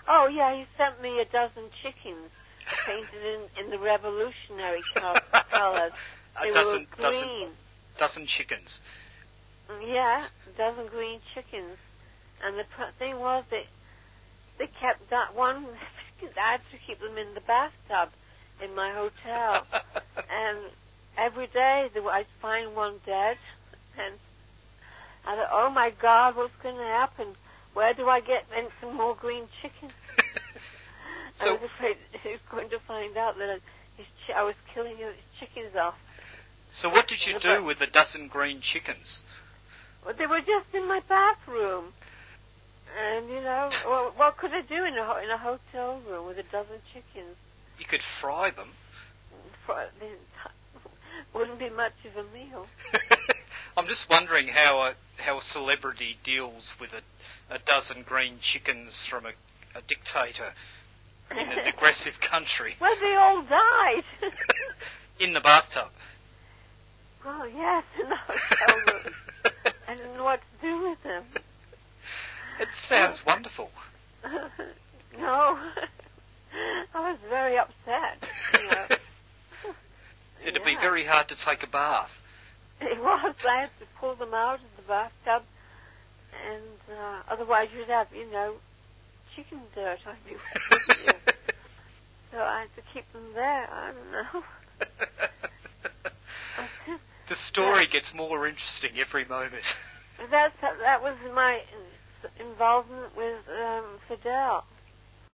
Oh, yeah, he sent me a dozen chickens painted in the revolutionary colours. They were green. Dozen chickens. Yeah, a dozen green chickens. And the thing was that they kept that one. I had to keep them in the bathtub in my hotel. And every day I'd find one dead. And I thought, oh my God, what's going to happen? Where do I get some more green chickens? I was afraid he was going to find out that I was killing his chickens off. So what did you do with the dozen green chickens? Well, they were just in my bathroom. And, what could I do in a hotel room with a dozen chickens? You could fry them. Wouldn't be much of a meal. I'm just wondering how a celebrity deals with a dozen green chickens from a dictator in an aggressive country. Well, they all died. In the bathtub. Oh, yes, in the hotel room. I didn't know what to do with them. It sounds wonderful. No. I was very upset. It'd be very hard to take a bath. It was. I had to pull them out of the bathtub, and otherwise you'd have, chicken dirt on you. So I had to keep them there. I don't know. The story gets more interesting every moment. That was my involvement with Fidel.